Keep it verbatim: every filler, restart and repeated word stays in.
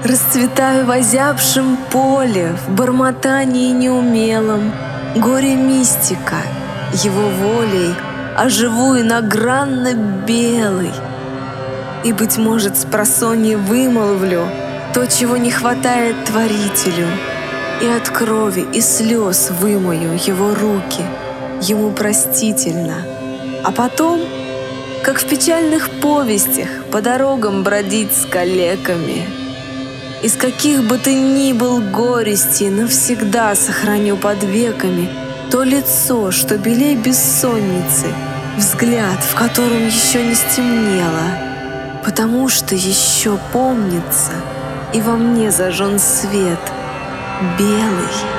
Расцветаю в озябшем поле, в бормотании неумелом. Горе мистика, его волей оживу иногранно белый. И, быть может, спросонья вымолвлю то, чего не хватает творителю, и от крови и слез вымою его руки, ему простительно. А потом, как в печальных повестях, по дорогам бродить с калеками. Из каких бы ты ни был горестей, навсегда сохраню под веками то лицо, что белей бессонницы, взгляд, в котором еще не стемнело, потому что еще помнится, и во мне зажжен свет белый.